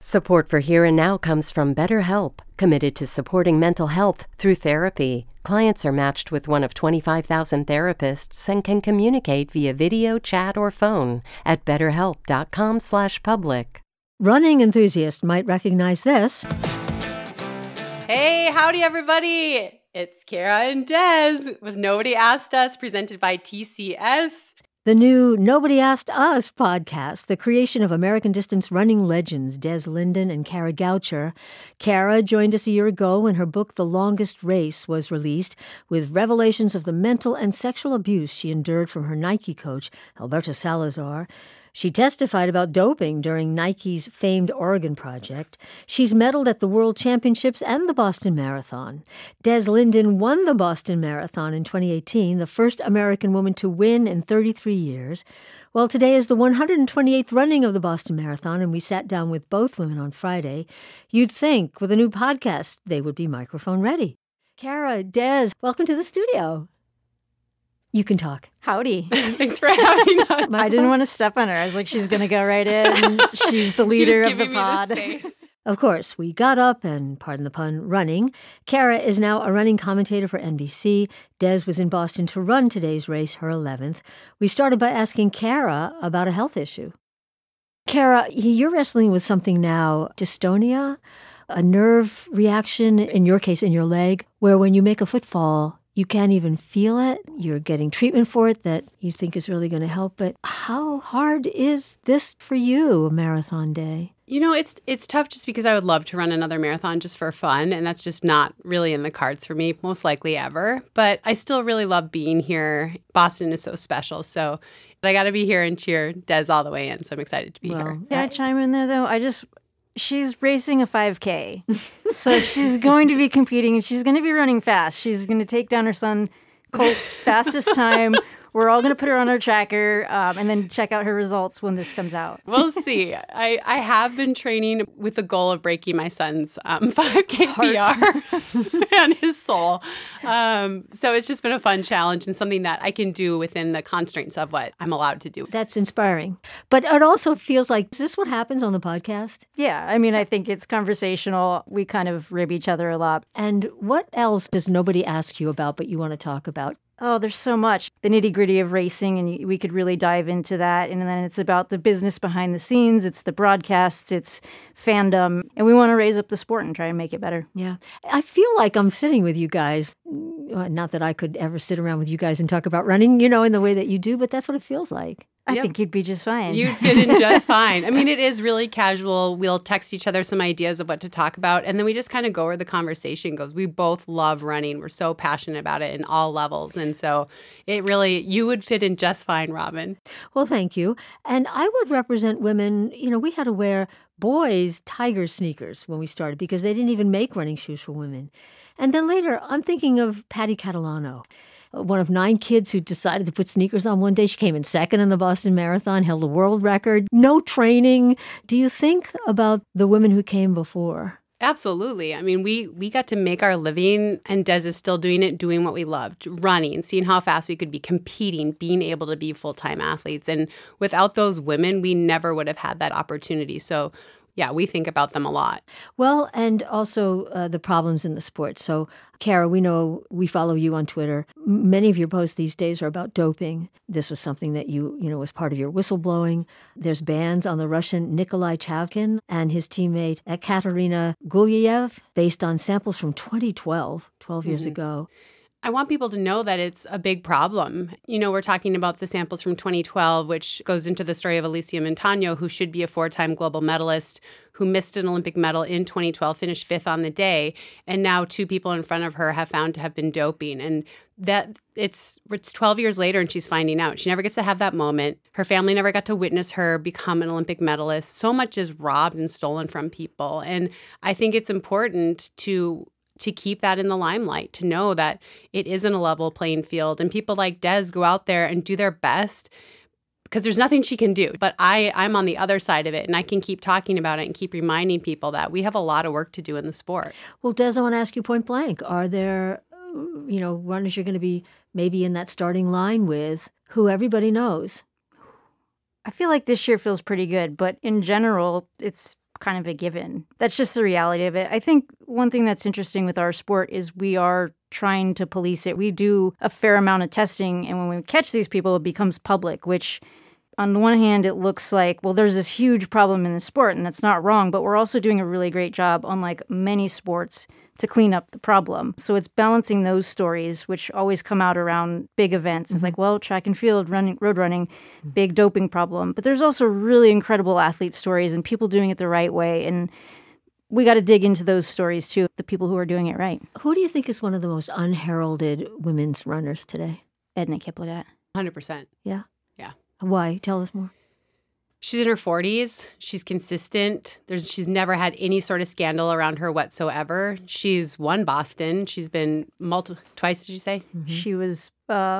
Support for Here and Now comes from BetterHelp, committed to supporting mental health through therapy. Clients are matched with one of 25,000 therapists and can communicate via video, chat, or phone at betterhelp.com/public. Running enthusiasts might recognize this. Hey, howdy everybody! It's Kara and Des with Nobody Asked Us, presented by TCS. The new Nobody Asked Us podcast, the creation of American distance running legends Des Linden and Kara Goucher. Kara joined us a year ago when her book The Longest Race was released, with revelations of the mental and sexual abuse she endured from her Nike coach, Alberto Salazar. She testified about doping during Nike's famed Oregon Project. She's medaled at the World Championships and the Boston Marathon. Des Linden won the Boston Marathon in 2018, the first American woman to win in 33 years. Well, today is the 128th running of the Boston Marathon, and we sat down with both women on Friday. You'd think with a new podcast they would be microphone ready. Kara, Des, welcome to the studio. You can talk. Howdy. Thanks for having us. I didn't want to step on her. I was like, she's going to go right in. She's the leader of the pod. Of course, we got up and, pardon the pun, running. Kara is now a running commentator for NBC. Des was in Boston to run today's race, her 11th. We started by asking Kara about a health issue. Kara, you're wrestling with something now, dystonia, a nerve reaction, in your case, in your leg, where when you make a footfall, you can't even feel it. You're getting treatment for it that you think is really going to help. But how hard is this for you, a marathon day? You know, it's tough just because I would love to run another marathon just for fun, and that's just not really in the cards for me, most likely ever. But I still really love being here. Boston is so special, so I got to be here and cheer Des all the way in, so I'm excited to be here. Can I chime in there, though? She's racing a 5K, so she's going to be competing, and she's going to be running fast. She's going to take down her son Colt's fastest time. We're all going to put her on our tracker and then check out her results when this comes out. We'll see. I have been training with the goal of breaking my son's 5K PR and his soul. So it's just been a fun challenge and something that I can do within the constraints of what I'm allowed to do. That's inspiring. But it also feels like, is this what happens on the podcast? Yeah. I mean, I think it's conversational. We kind of rib each other a lot. And what else does nobody ask you about but you want to talk about? Oh, there's so much. The nitty-gritty of racing, and we could really dive into that. And then it's about the business behind the scenes. It's the broadcasts. It's fandom. And we want to raise up the sport and try and make it better. Yeah. I feel like I'm sitting with you guys. Not that I could ever sit around with you guys and talk about running, in the way that you do, but that's what it feels like. I think you'd be just fine. You'd fit in just fine. I mean, it is really casual. We'll text each other some ideas of what to talk about, and then we just kind of go where the conversation goes. We both love running. We're so passionate about it in all levels, and so you would fit in just fine, Robin. Well, thank you. And I would represent women. We had to wear boys' Tiger sneakers when we started because they didn't even make running shoes for women. And then later, I'm thinking of Patty Catalano, one of 9 kids who decided to put sneakers on one day. She came in second in the Boston Marathon, held a world record, no training. Do you think about the women who came before? Absolutely. I mean, we got to make our living, and Des is still doing it, doing what we loved, running, seeing how fast we could be competing, being able to be full-time athletes. And without those women, we never would have had that opportunity. So yeah, we think about them a lot. Well, and also the problems in the sport. So, Kara, we know we follow you on Twitter. Many of your posts these days are about doping. This was something that you was part of your whistleblowing. There's bans on the Russian Nikolai Chavkin and his teammate Ekaterina Gulyayev based on samples from 2012, 12 years ago. I want people to know that it's a big problem. We're talking about the samples from 2012, which goes into the story of Alicia Montano, who should be a 4-time global medalist, who missed an Olympic medal in 2012, finished 5th on the day, and now 2 people in front of her have found to have been doping. And that it's 12 years later and she's finding out. She never gets to have that moment. Her family never got to witness her become an Olympic medalist. So much is robbed and stolen from people. And I think it's important to keep that in the limelight, to know that it isn't a level playing field. And people like Des go out there and do their best because there's nothing she can do. But I'm on the other side of it, and I can keep talking about it and keep reminding people that we have a lot of work to do in the sport. Well, Des, I want to ask you point blank, are there, runners you're going to be maybe in that starting line with who everybody knows? I feel like this year feels pretty good, but in general, it's kind of a given. That's just the reality of it. I think one thing that's interesting with our sport is we are trying to police it. We do a fair amount of testing, and when we catch these people, it becomes public, which on the one hand, it looks like, well, there's this huge problem in the sport, and that's not wrong, but we're also doing a really great job, unlike many sports, to clean up the problem. So it's balancing those stories, which always come out around big events. It's like, well, track and field, road running, big doping problem. But there's also really incredible athlete stories and people doing it the right way. And we got to dig into those stories, too, the people who are doing it right. Who do you think is one of the most unheralded women's runners today? Edna Kiplagat. 100%. Yeah? Yeah. Why? Tell us more. She's in her 40s. She's consistent. She's never had any sort of scandal around her whatsoever. She's won Boston. She's been twice, did you say? Mm-hmm. She was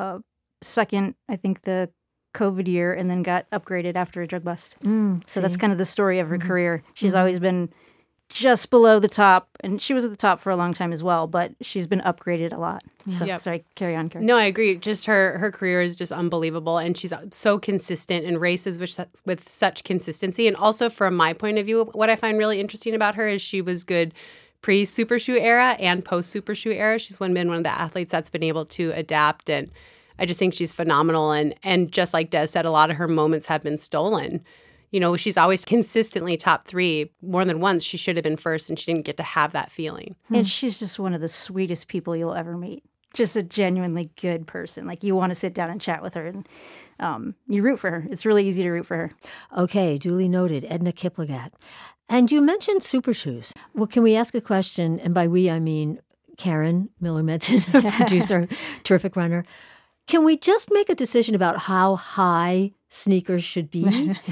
second, I think, the COVID year, and then got upgraded after a drug bust. So that's kind of the story of her career. She's always been just below the top, and she was at the top for a long time as well, but she's been upgraded a lot. So, sorry, carry on, Carrie. No, I agree. Just her career is just unbelievable, and she's so consistent in races with such consistency. And also, from my point of view, what I find really interesting about her is she was good pre-Super Shoe era and post-Super Shoe era. She's been one of the athletes that's been able to adapt, and I just think she's phenomenal. And just like Des said, a lot of her moments have been stolen. You know, she's always consistently top 3. More than once, she should have been first, and she didn't get to have that feeling. And she's just one of the sweetest people you'll ever meet. Just a genuinely good person. Like, you want to sit down and chat with her, and you root for her. It's really easy to root for her. Okay, duly noted, Edna Kiplagat. And you mentioned Super Shoes. Well, can we ask a question? And by we, I mean Karen Miller-Medson, our producer, terrific runner. Can we just make a decision about how high sneakers should be?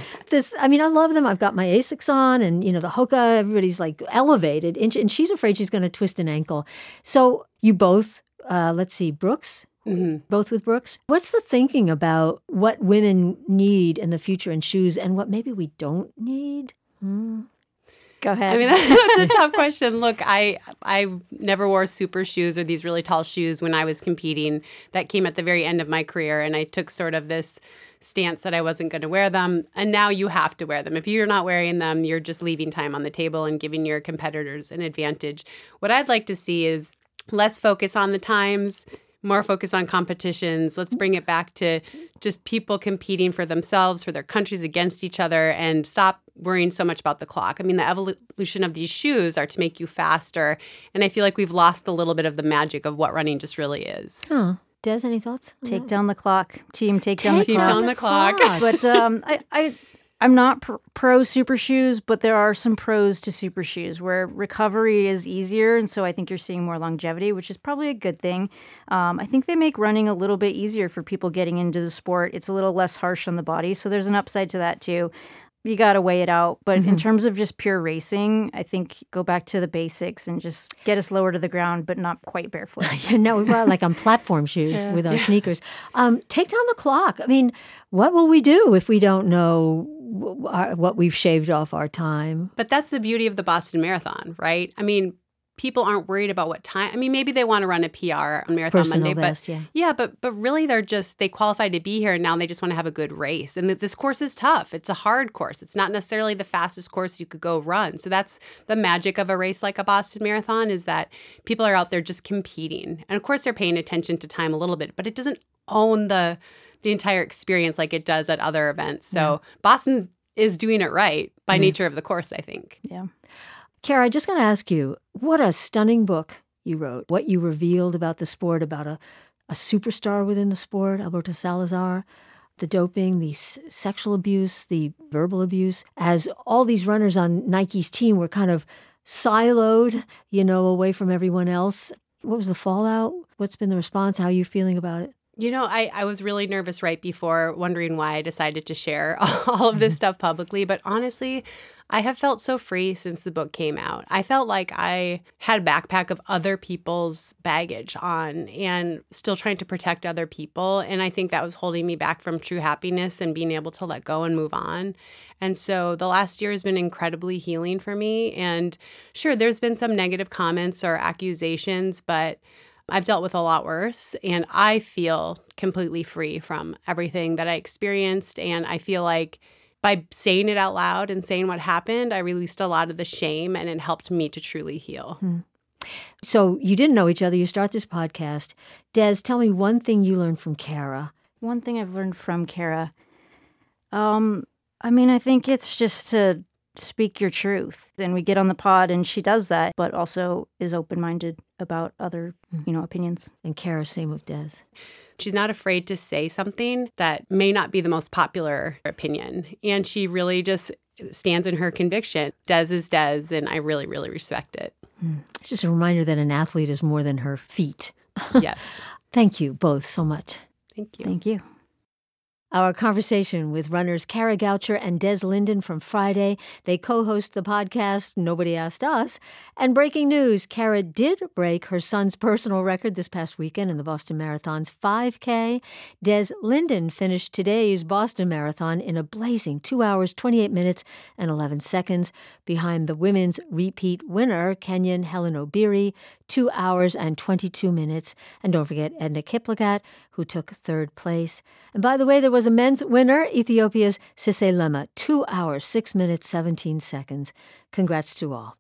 I love them. I've got my Asics on, and, the Hoka, everybody's like elevated. And she's afraid she's going to twist an ankle. So you both, Brooks? Mm-hmm. Both with Brooks. What's the thinking about what women need in the future in shoes and what maybe we don't need? Go ahead. I mean, that's a tough question. Look, I never wore super shoes or these really tall shoes when I was competing. That came at the very end of my career, and I took sort of this stance that I wasn't going to wear them. And now you have to wear them. If you're not wearing them, you're just leaving time on the table and giving your competitors an advantage. What I'd like to see is less focus on the times, more focus on competitions. Let's bring it back to just people competing for themselves, for their countries, against each other, and stop worrying so much about the clock. I mean, the evolution of these shoes are to make you faster, and I feel like we've lost a little bit of the magic of what running just really is. Des, any thoughts? Take down the clock. Team, take down the clock. Take down the clock. But I'm not pro super shoes, but there are some pros to super shoes where recovery is easier, and so I think you're seeing more longevity, which is probably a good thing. I think they make running a little bit easier for people getting into the sport. It's a little less harsh on the body, so there's an upside to that too. You got to weigh it out. But in terms of just pure racing, I think go back to the basics and just get us lower to the ground, but not quite barefoot. No, we're like on platform shoes with our sneakers. Take down the clock. I mean, what will we do if we don't know what we've shaved off our time? But that's the beauty of the Boston Marathon, right? I mean, people aren't worried about what time. I mean, maybe they want to run a PR on Marathon Personal Monday, best, but really they qualified to be here, and now they just want to have a good race. And this course is tough. It's a hard course. It's not necessarily the fastest course you could go run. So that's the magic of a race like a Boston Marathon, is that people are out there just competing. And of course, they're paying attention to time a little bit, but it doesn't own the entire experience like it does at other events. So Boston is doing it right by nature of the course, I think. Yeah. Kara, I just got to ask you, what a stunning book you wrote. What you revealed about the sport, about a superstar within the sport, Alberto Salazar, the doping, the sexual abuse, the verbal abuse, as all these runners on Nike's team were kind of siloed, away from everyone else. What was the fallout? What's been the response? How are you feeling about it? I was really nervous right before, wondering why I decided to share all of this stuff publicly. But honestly, I have felt so free since the book came out. I felt like I had a backpack of other people's baggage on and still trying to protect other people. And I think that was holding me back from true happiness and being able to let go and move on. And so the last year has been incredibly healing for me. And sure, there's been some negative comments or accusations, but I've dealt with a lot worse, and I feel completely free from everything that I experienced. And I feel like by saying it out loud and saying what happened, I released a lot of the shame, and it helped me to truly heal. So you didn't know each other. You start this podcast. Des, tell me one thing you learned from Kara. One thing I've learned from Kara, I think it's just to speak your truth. And we get on the pod and she does that, but also is open-minded about other, opinions. And Kara, same with Des. She's not afraid to say something that may not be the most popular opinion. And she really just stands in her conviction. Des is Des, and I really, really respect it. It's just a reminder that an athlete is more than her feet. Yes. Thank you both so much. Thank you. Thank you. Our conversation with runners Kara Goucher and Des Linden from Friday. They co-host the podcast Nobody Asked Us. And breaking news, Kara did break her son's personal record this past weekend in the Boston Marathon's 5K. Des Linden finished today's Boston Marathon in a blazing 2 hours, 28 minutes, and 11 seconds behind the women's repeat winner, Kenyan Helen Obiri, 2 hours and 22 minutes. And don't forget Edna Kiplagat, who took third place. And by the way, there was a men's winner, Ethiopia's Sise Lema, 2 hours, 6 minutes, 17 seconds. Congrats to all.